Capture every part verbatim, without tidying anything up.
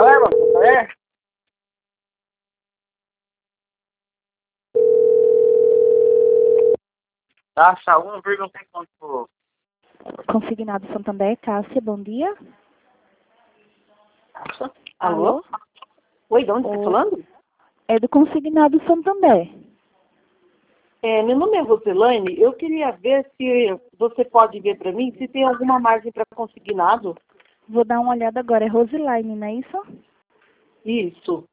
Palermo, é? Taxa um vírgula cinco. Consignado Santander, Cássia, bom dia. Taxa? Alô? Alô? Oi, de onde você Oi. está falando? É do Consignado Santander. É, meu nome é Roselane. Eu queria ver se você pode ver para mim se tem alguma margem para consignado. Vou dar uma olhada agora. É Rosilaine, não é isso? Isso.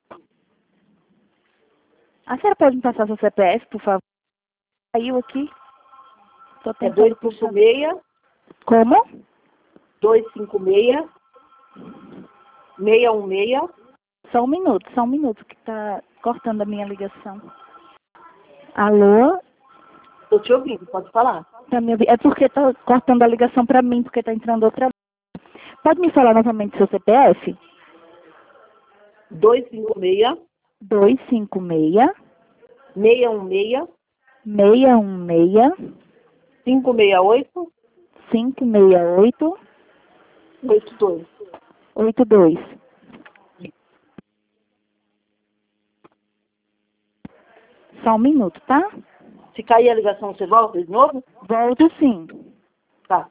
A senhora pode me passar seu C P F, por favor? Saiu aqui. Tô É tentando dois cinco puxar. seis, Como? dois cinco seis, seis um seis. Só um minuto, só um minuto, que tá cortando a minha ligação. Alô? Estou te ouvindo, pode falar. Tá me ouvindo? É porque tá cortando a ligação pra mim, porque tá entrando outra. Pode me falar novamente seu C P F? dois cinco seis, dois cinco seis, seis um seis, seis um seis, cinco seis oito, cinco seis oito, oito dois. oito dois. Só um minuto, tá? Se cair a ligação, você volta de novo? Volto sim. Tá.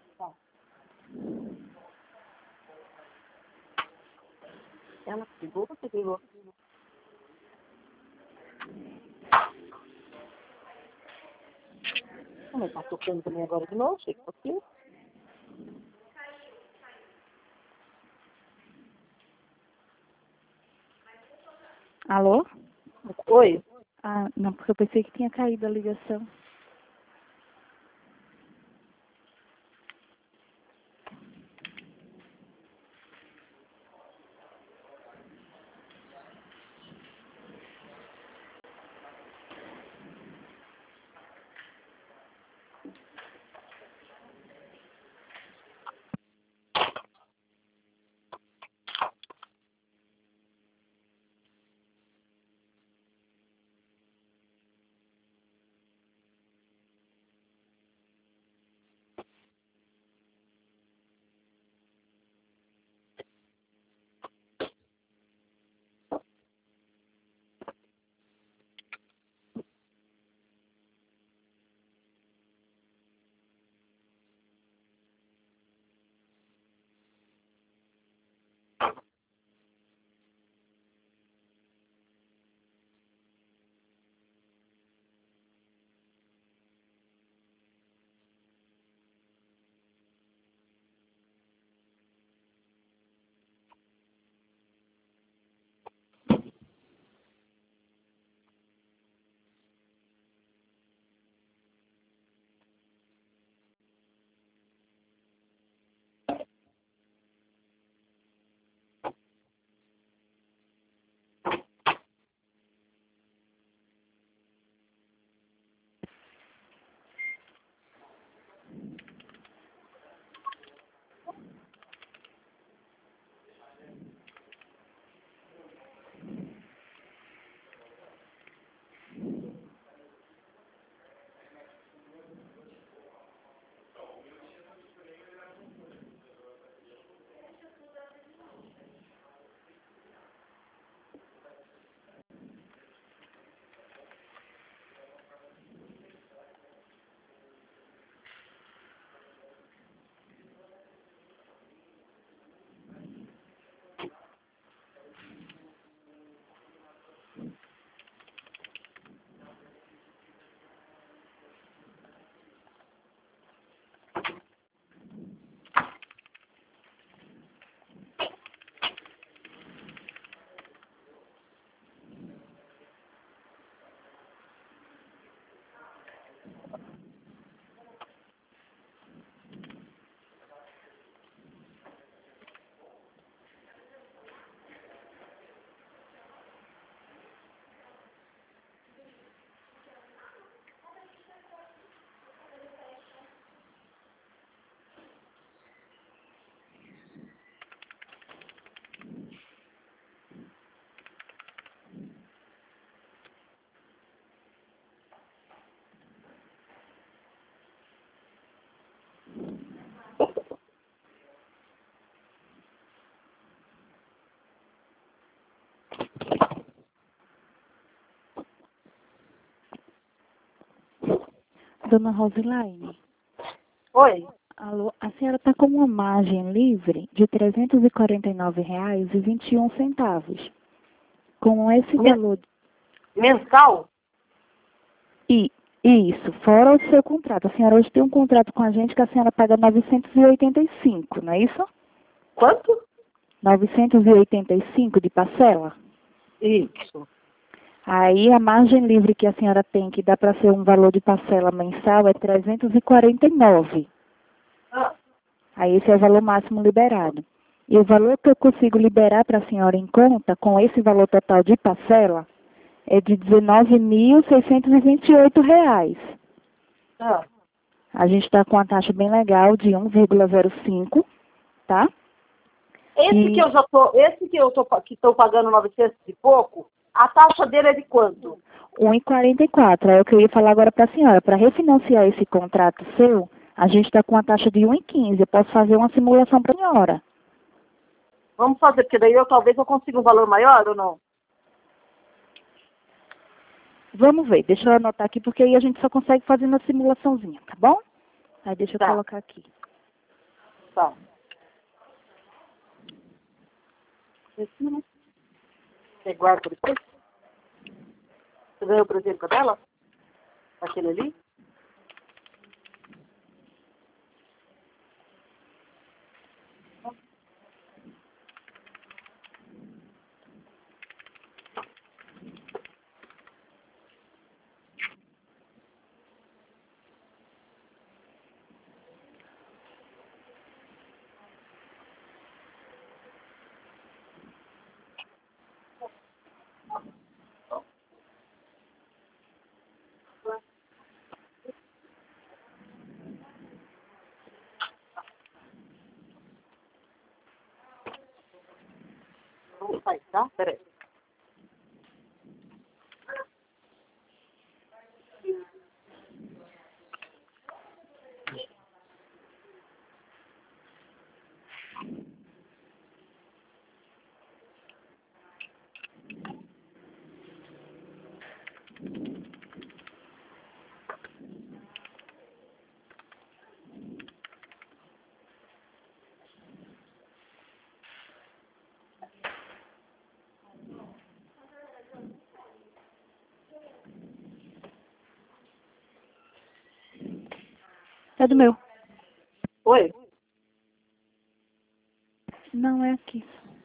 Ela pegou ou você pegou? Como é que tá tocando também agora de novo? Chega aqui. Alô? Oi. Ah, não, porque eu pensei que tinha caído a ligação. Dona Rosilaine. Oi? Alô, a senhora está com uma margem livre de trezentos e quarenta e nove reais e vinte e um centavos. Com esse Men valor... Mensal? E, isso, fora o seu contrato. A senhora hoje tem um contrato com a gente que a senhora paga novecentos e oitenta e cinco, não é isso? Quanto? novecentos e oitenta e cinco de parcela? Isso. Aí a margem livre que a senhora tem, que dá para ser um valor de parcela mensal, é trezentos e quarenta e nove. Ah. Aí esse é o valor máximo liberado. E o valor que eu consigo liberar para a senhora em conta, com esse valor total de parcela, é de dezenove mil seiscentos e vinte e oito reais. Ah. A gente está com uma taxa bem legal de um vírgula zero cinco, tá? Esse e... que eu já tô, esse que eu tô, que estou pagando novecentos e pouco, a taxa dele é de quanto? um vírgula quarenta e quatro, é o que eu ia falar agora para a senhora. Para refinanciar esse contrato seu, a gente está com uma taxa de um vírgula quinze. Eu posso fazer uma simulação para a senhora. Vamos fazer, porque daí eu talvez eu consiga um valor maior ou não? Vamos ver, deixa eu anotar aqui, porque aí a gente só consegue fazer uma simulaçãozinha, tá bom? Aí deixa eu Tá. colocar aqui. Tá. Você guarda depois? Você ganhou o presente dela? Aquele ali? Não sai, tá? Peraí. É do meu. Oi? Não, é aqui.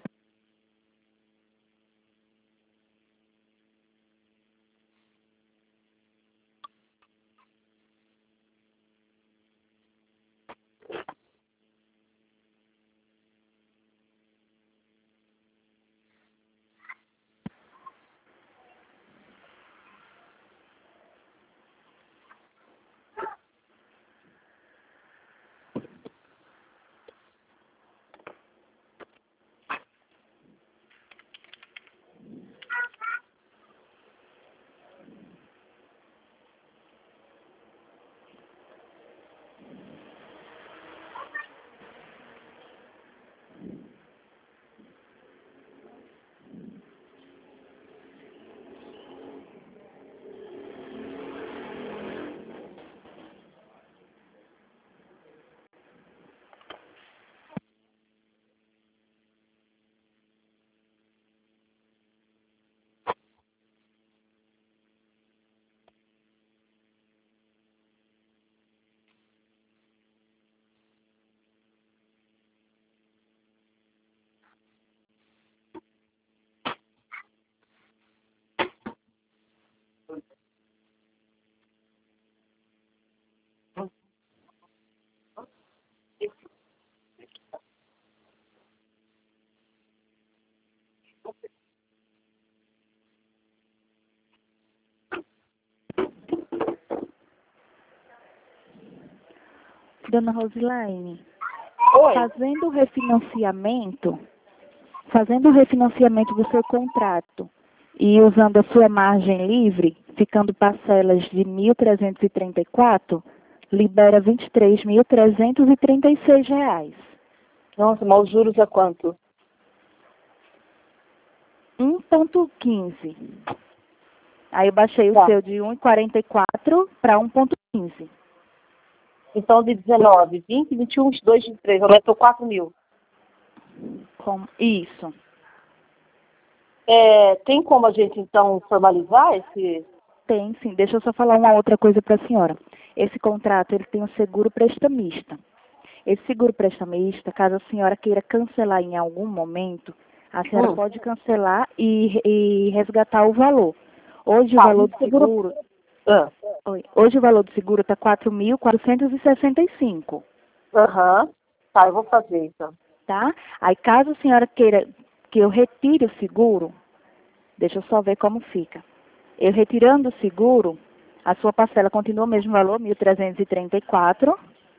Dona Rosilaine, Oi? fazendo o refinanciamento, fazendo o refinanciamento do seu contrato e usando a sua margem livre, ficando parcelas de mil trezentos e trinta e quatro, libera vinte e três mil trezentos e trinta e seis reais. Nossa, mas os juros é quanto? um vírgula quinze. Aí eu baixei o Tá. seu de um vírgula quarenta e quatro para um vírgula quinze. Então, de dezenove, vinte, vinte e um, vinte e dois, vinte e três, aumentou quatro mil. Como? Isso. É, tem como a gente, então, formalizar esse... Tem, sim. Deixa eu só falar uma outra coisa para a senhora. Esse contrato, ele tem um seguro prestamista. Esse seguro prestamista, caso a senhora queira cancelar em algum momento, a senhora Hum. pode cancelar e, e resgatar o valor. Hoje Tá, o valor o do seguro- seguro... Ah. Oi. Hoje o valor do seguro está quatro mil quatrocentos e sessenta e cinco. Aham. Tá, eu vou fazer, então. Tá? Aí caso a senhora queira que eu retire o seguro, deixa eu só ver como fica. Eu retirando o seguro, a sua parcela continua o mesmo valor, mil trezentos e trinta e quatro.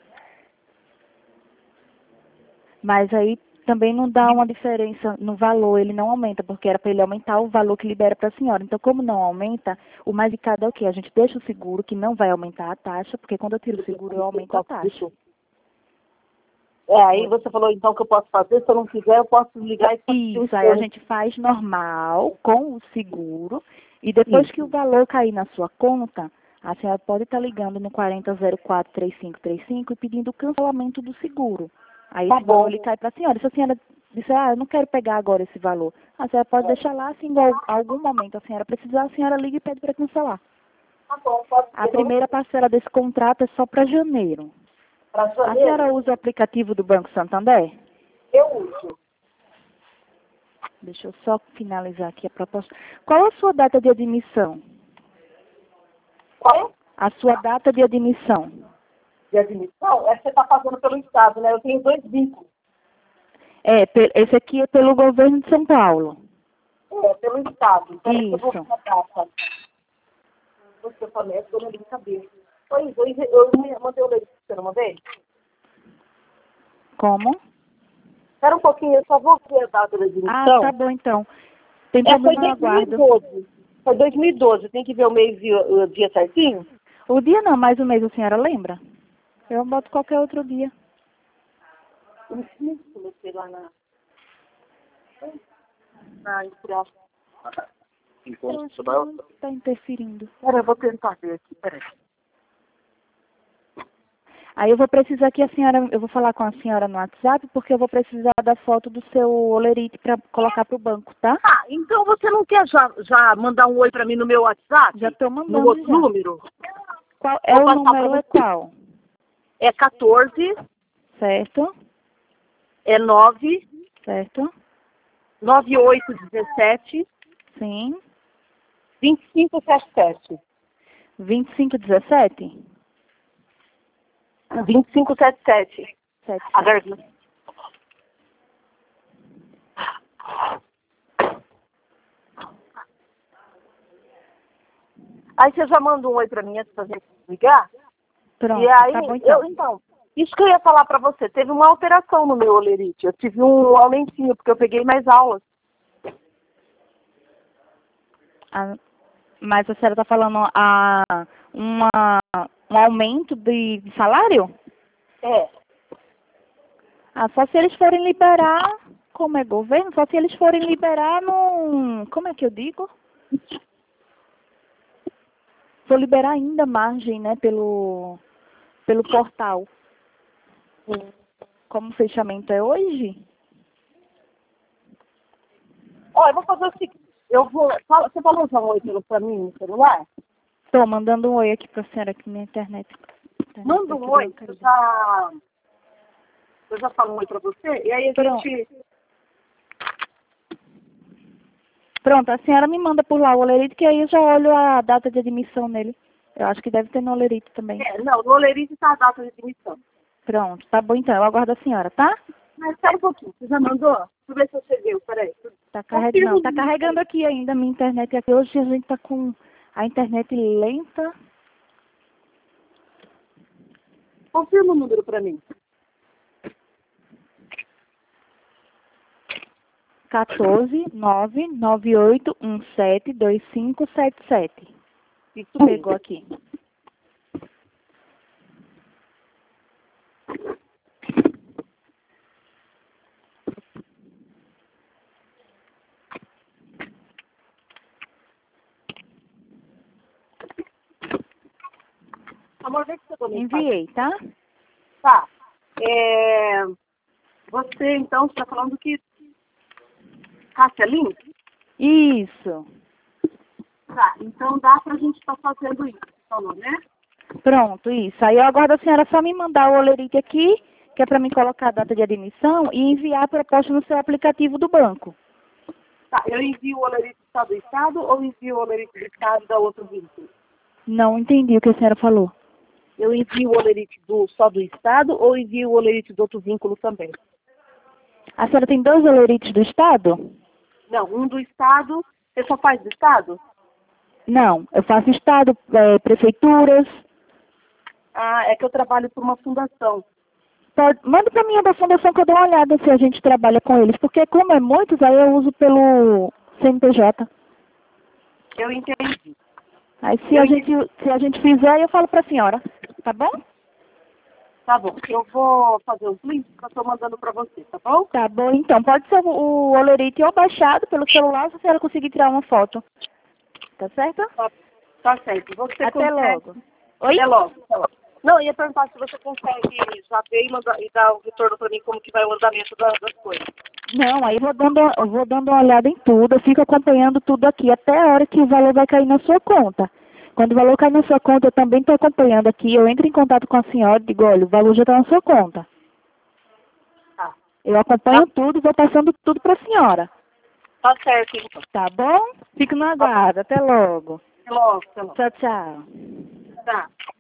Mas aí também não dá uma diferença no valor, ele não aumenta, porque era para ele aumentar o valor que libera para a senhora. Então, como não aumenta, o mais indicado é o quê? A gente deixa o seguro, que não vai aumentar a taxa, porque quando eu tiro o seguro, eu aumento a taxa. É, aí você falou, então, que eu posso fazer. Se eu não quiser, eu posso ligar e fazer Isso, aí a gente faz normal, com o seguro, e depois Isso. que o valor cair na sua conta, a senhora pode estar ligando no quarenta zero quatro, trinta e cinco trinta e cinco e pedindo o cancelamento do seguro. Aí Tá esse valor bom. ele cai para a senhora. Se a senhora disser, ah, eu não quero pegar agora esse valor, a senhora pode deixar lá, assim, em al- algum momento a senhora precisar, a senhora liga e pede para cancelar. Tá bom, pode A ser. primeira parcela desse contrato é só para janeiro. Para A janeiro, senhora usa o aplicativo do Banco Santander? eu uso. Deixa eu só finalizar aqui a proposta. Qual a sua data de admissão? Qual é? A sua data de admissão. De admissão? É que você está pagando pelo Estado, né? Eu tenho dois vínculos. É, pe- esse aqui é pelo governo de São Paulo. É, pelo Estado. Então, eu vou Isso. ficar data. Você falou, eu não de cabeça. Pois, eu, eu eu mandei o leite, você não mandei? Como? Espera um pouquinho, eu só vou ver a data da Ah, admissão. tá bom então. Tem É, foi problema, eu aguardo. dois mil e doze. Foi dois mil e doze. Tem que ver o mês e o, o dia certinho? O dia não, mas o mês a senhora lembra? Eu boto qualquer outro dia. Eu comecei lá na... na industrial. Eu acho que não está interferindo. Pera, eu vou tentar ver aqui, peraí. Aí eu vou precisar que a senhora, eu vou falar com a senhora no WhatsApp, porque eu vou precisar da foto do seu olerite para colocar pro banco, tá? Ah, então você não quer já, já mandar um oi pra mim no meu WhatsApp? Já estou No mandando outro já. número? Qual é Vou o passar pra número é você. qual? É quatorze, Certo? é nove, Certo? nove oito dezessete, Sim. vinte e cinco setenta e sete. vinte e cinco dezessete? vinte e cinco setenta e sete. Sete. A garganta. Aí você já manda um oi pra mim antes da gente ligar? Pronto, E aí, tá bom então. eu, então, isso que eu ia falar pra você, teve uma alteração no meu olerite. Eu tive um aumentinho, porque eu peguei mais aulas. Ah, mas a senhora está falando a, uma, um aumento de, de salário? É. Ah, só se eles forem liberar, como é governo, só se eles forem liberar no, como é que eu digo? Vou liberar ainda margem, né, pelo, pelo portal. Como o fechamento é hoje? Ó, eu vou fazer o seguinte, eu vou, fala, você falou já um oi pelo pra mim no celular? Estou mandando um oi aqui para a senhora aqui na internet. internet Manda aqui um deu oi, uma eu caída. já, eu já falo um oi pra você, e aí a Pronto. gente... Pronto, a senhora me manda por lá o olerite, que aí eu já olho a data de admissão nele. Eu acho que deve ter no olerite também. É, não, no olerite tá a data de admissão. Pronto, tá bom então. Eu aguardo a senhora, tá? Mas espera um pouquinho, você já mandou? Deixa eu ver se você viu, peraí. Tá carregando, Confirma não, o tá número. carregando aqui ainda a minha internet. Aqui hoje a gente tá com a internet lenta. Confirma o número pra mim. quatorze, nove, nove oito um sete, dois cinco sete sete. Isso mesmo. Pegou aqui. Amor, vê se você também Enviei, tá? Tá. É... Você, então, está falando que... Cássia Lins? Isso. Tá, então dá pra gente estar fazendo isso, falou, né? Pronto, isso. Aí eu aguardo a senhora só me mandar o olerite aqui, que é para me colocar a data de admissão e enviar a proposta no seu aplicativo do banco. Tá, eu envio o olerite só do Estado ou envio o olerite do Estado da outro vínculo? Não entendi o que a senhora falou. Eu envio o olerite do, só do Estado ou envio o olerite do outro vínculo também? A senhora tem dois olerites do Estado? Não, um do Estado, você só faz do Estado? Não, eu faço Estado, é, prefeituras. Ah, é que eu trabalho por uma fundação. Pode, manda para mim a da fundação que eu dou uma olhada se a gente trabalha com eles, porque como é muitos, aí eu uso pelo C N P J. Eu entendi. Aí se, Eu a entendi. gente, se a gente fizer, eu falo para a senhora, tá bom? Tá bom, eu vou fazer os links que eu estou mandando para você, tá bom? Tá bom, então. Pode ser o, o olerite ou baixado pelo celular, se a senhora conseguir tirar uma foto. Tá certo? Tá, tá certo. Você Até consegue... logo. Oi? Até logo. Até logo. Não, eu ia perguntar se você consegue já ver e, mandar, e dar o retorno para mim como que vai o andamento da- das coisas. Não, aí eu vou dando, eu vou dando uma olhada em tudo, eu fico acompanhando tudo aqui até a hora que o valor vai cair na sua conta. Quando o valor cair na sua conta, eu também estou acompanhando aqui, eu entro em contato com a senhora e digo, olha, o valor já está na sua conta. Tá. Eu acompanho Tá, tudo e vou passando tudo para a senhora. tá certo, então. Tá bom? Fico no aguardo. Até logo. Até logo, até logo. Tchau, tchau. Tá.